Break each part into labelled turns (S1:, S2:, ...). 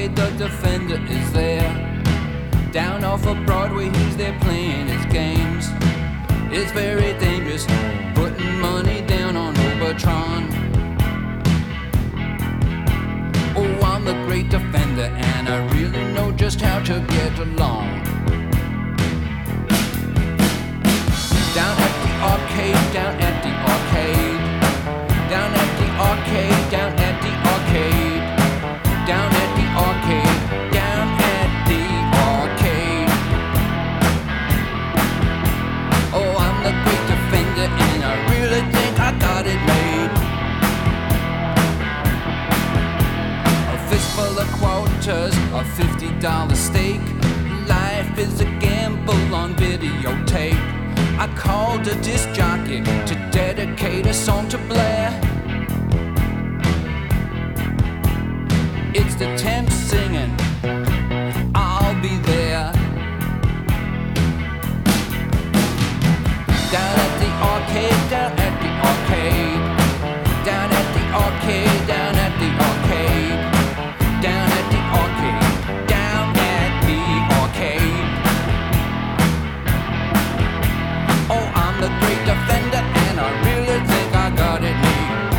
S1: arcade, the Defender is there. Down off of Broadway, he's there playing his games. It's very dangerous, putting money down on Overtron. Oh, I'm the great defender, and I really know just how to get along. Down at the arcade, down at the arcade. Down at the arcade, down at the arcade. Down at the arcade, down at the arcade. Oh, I'm the great defender, and I really think I got it made. A fistful of quarters, a $50 steak. Life is a gamble on videotape. I called a disc jockey to dedicate a song to Blair. It's the Temps singing, I'll be there. Down at the arcade, down at the arcade. Down at the arcade, down at the arcade. Down at the arcade, down at the arcade. Oh, I'm the great defender, and I really think I got it made.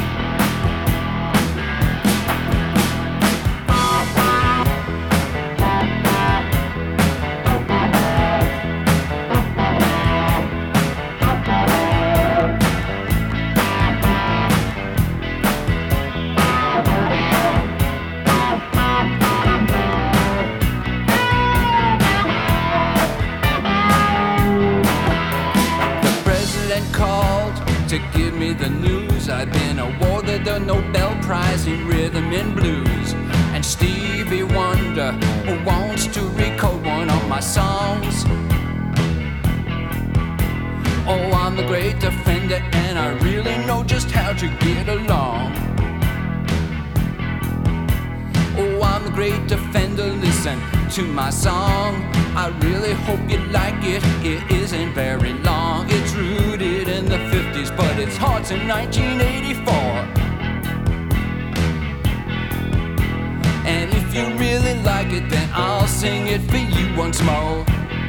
S1: To give me the news, I've been awarded the Nobel Prize in Rhythm and Blues. And Stevie Wonder wants to record one of my songs. Oh, I'm the great defender, and I really know just how to get along. Oh, I'm the great defender, listen to my song. I really hope you like it, it isn't very long. It's rooted in the 50s, but it's hot in 1984. And if you really like it, then I'll sing it for you once more.